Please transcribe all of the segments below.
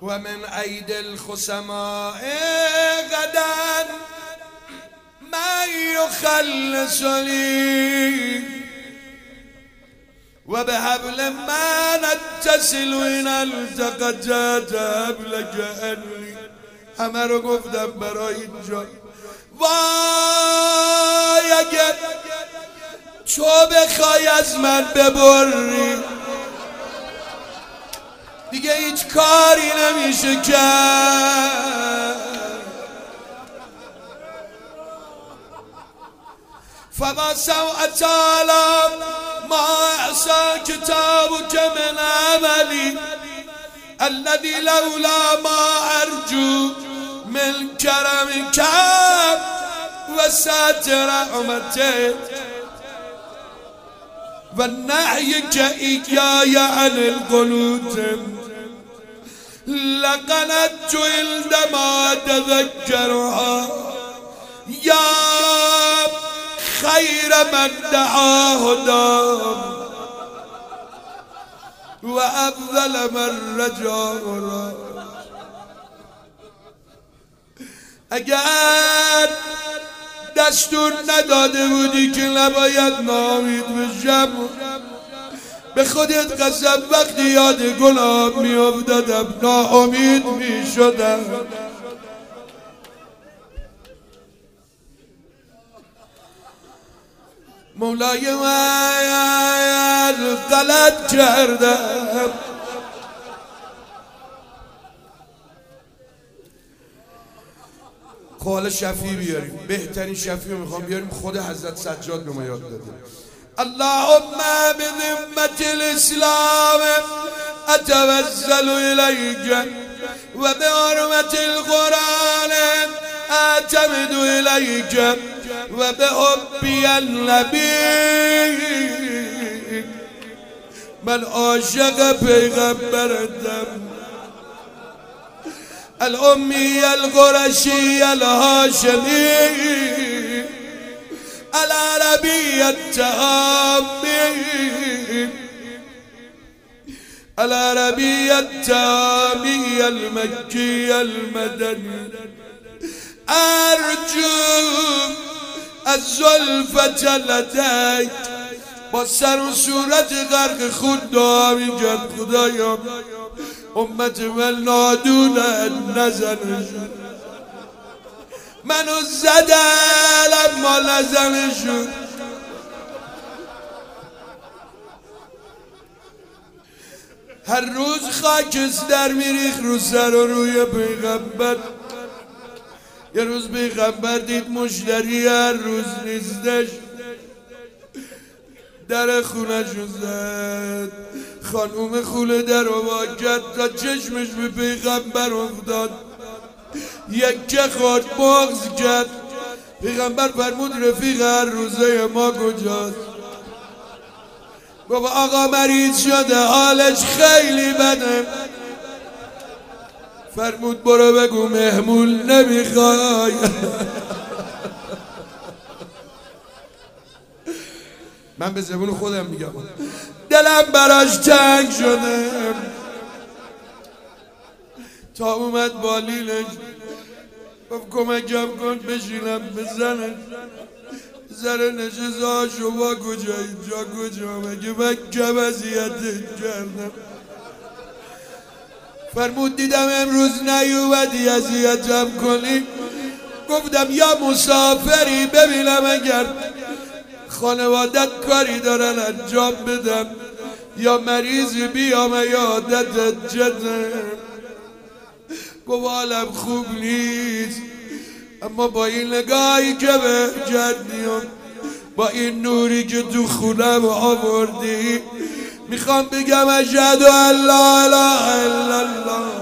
ومن أيدي الخصماء غدا من يخلص لي وبحبل ما نتصل إن التقت حبلك أني همه رو گفتم برای اینجا. وای اگه تو بخوای از من ببری دیگه هیچ کاری نمیشه کرد. فما سوء تعالی ما احسا کتابك من عملی الذي لولا ما ارجو من کرمك وسعت رحمتك ونهيك إياي عن القنوت لقنت عندما تذكرها يا خير من دعا هدام وأفضل من رجا رام. اگر دستور نداده بودی که نباید ناامید بشم به خودت قسم وقتی یاد گناه می افتادم ناامید می شدم. مولای من غلط کردم قال شفیع بیاریم، بهترین شفیع میخوام بیاریم، خود حضرت سجاد به ما یاد داده. اللهم بذمة الاسلام اتوسل الیک و بحرمة القرآن اعتمد الیک و بحبی النبی من عاشق پیغمبرتم الأمي القرشي الهاشمي العربي التامي العربي التامي المكي المدني أرجو الزلفة لديك با سر و صورت غرق خود دعا می‌کرد خدایا امت من نادونن نزنشون، منو زدن اما نزنشون. هر روز خاکستر میریخ رو سر و روی پیغمبر. یه روز پیغمبر دید مشتری هر روز نیستش، در خونه‌شو زد. خانوم خوله در رو وا کرد تا چشمش به پیغمبر افتاد، یکه خورد بغض کرد. پیغمبر فرمود رفیق هر روزه ما کجاست؟ گفت آقا مریض شده حالش خیلی بده. فرمود برو بگو مهمول نمیخوای. من به زبون خودم میگم دلم براش تنگ شده تا اومد بالیلش گفت کمکم کن بشینم بزنش. زره نشست شما کجایی؟ جا کجا؟ مگه من کم اذیتت کردم؟ فرمود دیدم امروز نیومدی اذیتم کنی. گفتم یا مسافری ببینم اگر خانوادت کاری دارن انجام بدم یا مریضی بیام یادت جدم. گفت حالم خوب نیست اما با این نگاهی که به کردیم با این نوری که تو خونم آوردی میخوام بگم اشهد ان لا اله الا الله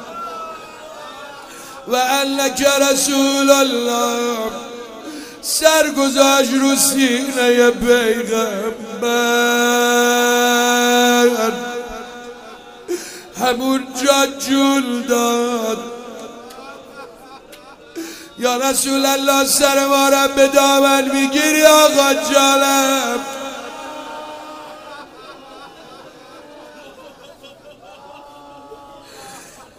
و انک رسول الله. سر گذاشت رو سینه پیغمبر، همون جا جول داد. یا رسول الله سر مارم به دامن میگیری آقا جانم؟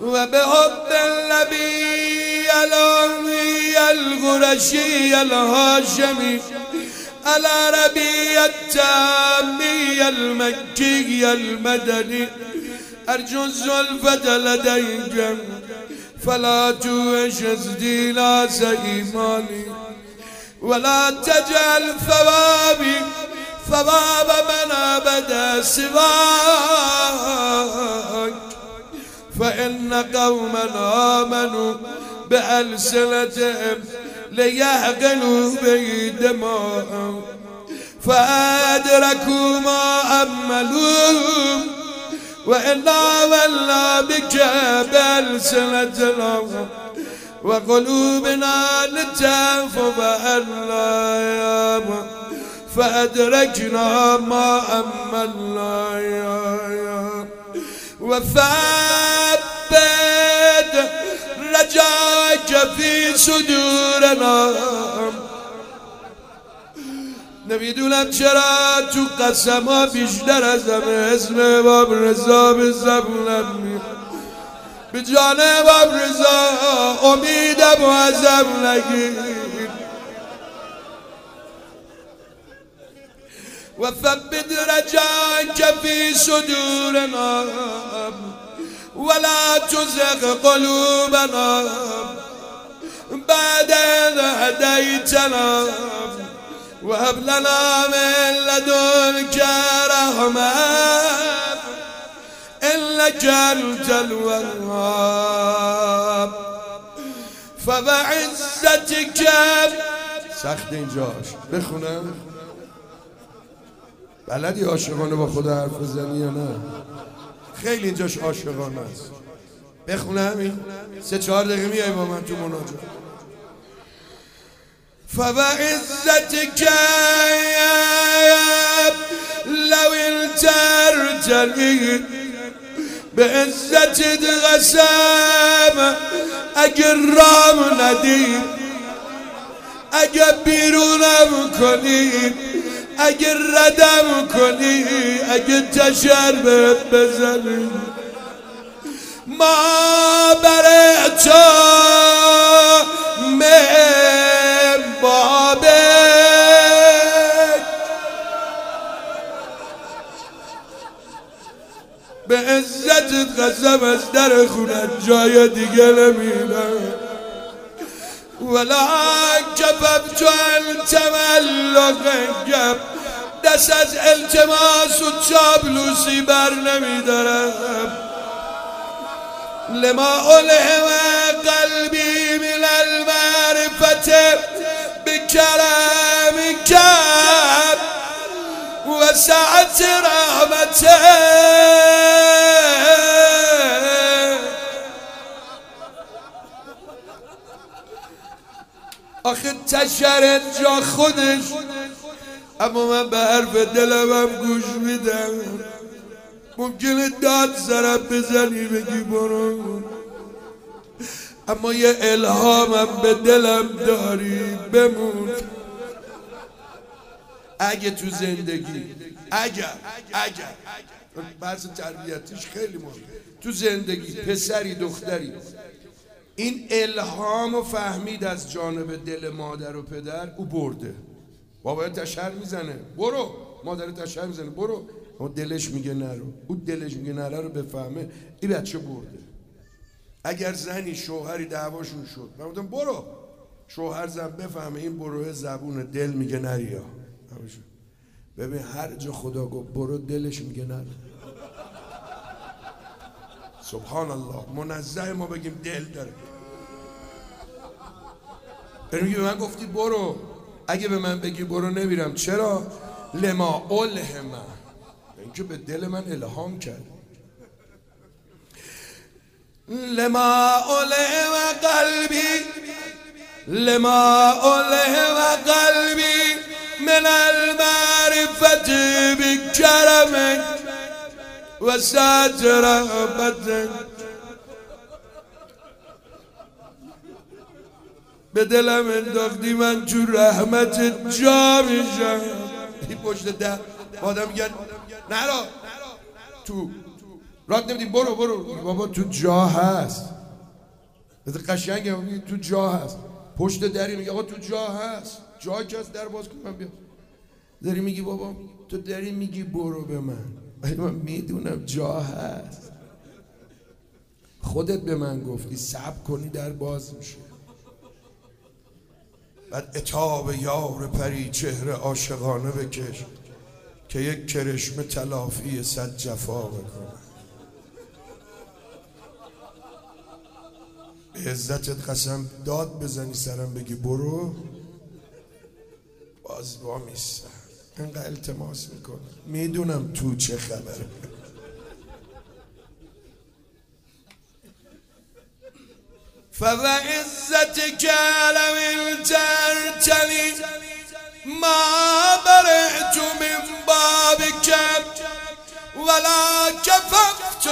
وبحب النبي الأمي القرشي الهاشمي العربي التامي المكي المدني أرجو الزلفة لديك فلا توجز ديلاس إيماني ولا تجعل ثوابي ثواب من أبدا سواك فإن قوما آمنوا بألسنتهم ليحقنوا بي دماءهم فأدركوا ما أملوا وإنا ولا بك بألسنتنا وقلوبنا لتهف فأنا فأدركنا ما أملنا يا وثبت رجاك في صدورنا نمیدونم چرا تو قسما بیشتر از همه اسم امام رضا به زبونم میاد به جان امام رضا امیدم و ازم نگیر و ثبت رجاك في صدورنا ولا تزغ قلوبنا بعد إذ هديتنا وهب لنا من لدنك رحمة إنك أنت الوهاب فبعزتك سخت اینجاش بخونم بلدی عاشقانه با خدا حرف بزنی یا نه؟ خیلی اینجاش عاشقانه است. بخونم این 3-4 دقیقه میای با من تو مناجات. فبعزتك لو انترتني بعزت قسم اگر رام ندی اگر بیرونم کنی اگر ردم کنی اگر تشربت بزنی ما برای تو من بابک به عزتت قسم از در خونت جای دیگه نمیرم ولا کففت عن تملقک دست از التماس و چابلوسی بر نمیدارم لما ألهم قلبي من المعرفة بكلامك وسعت رحمتك آخه تشرت جا خودش اما من به حرف دلم گوش میدم ممکنه داد سرم بزنی بگی برو اما یه الهامم به دلم داری بمون اگه تو زندگی اگر بحث تربیتیش خیلی مهمه تو زندگی پسری دختری این الهام و فهمید از جانب دل مادر و پدر او برده بابا تشر میزنه برو مادر تشر میزنه برو اما دلش میگه نرو او دلش میگه نرو رو بفهمه این بچه برده اگر زنی شوهری دعواشون شد من گفتم برو شوهر زن بفهمه این بروه زبون دل میگه نریا ببین هر جا خدا گفت برو دلش میگه نرو سبحان الله منزه ما بگیم دل داره میگه به من گفتی برو اگه به من بگی برو نمیرم چرا لما الهم اینکه به دل من الهام کرد لما الهم قلبی لما الهم قلبی من المعرفت بکرمک و سعت رحمتک به دلم انداختی من تو رحمت جا میشم این پشت در آدم میگن نرا تو رات نمیدی برو بابا تو جا هست. قشنگه تو جا هست. پشت دری میگه آقا تو جا هست. جا کس در باز کن من بیام. داری میگی بابا تو داری میگی برو به من، ولی من میدونم جا هست. خودت به من گفتی صبر کنی در باز میشه. بعد عتاب یار پری چهره عاشقانه بکش که یک کرشمه تلافی 100 جفا بکنه. به عزتت قسم داد بزنی سرم بگی برو، باز با میستم. اینقدر التماس میکنم میدونم تو چه خبره. فوعزتك لو الترتني ما برئت من بابك ولا كففت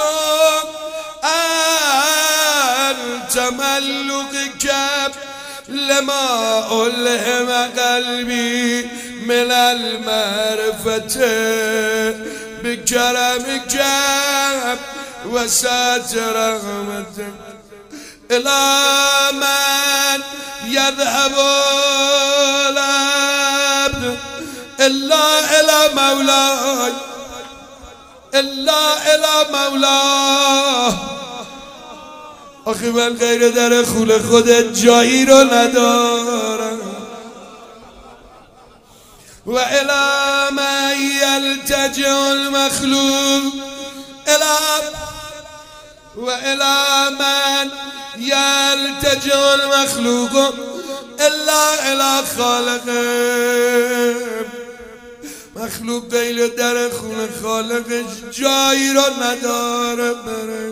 عن تملقك لما ألهم قلبي من المعرفة بكرمك وسعة رحمتك. إلى من يذهب العبد إلا إلى مولاي، إلا إلى مولاه. آخه من غیر در خول خودت جایی رو ندارم. و الى من یلتجئ المخلوق و الى من یلتجئ المخلوق الا الى خالقه. مخلوق غیر در خون خالقش جایی رو نداره بره.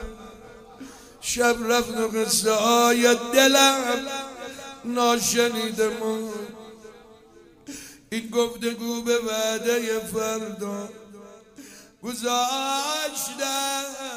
شب رفت و قصه های دلم ناشنیده ما. این گفتگو به وعده فردا گذاشتم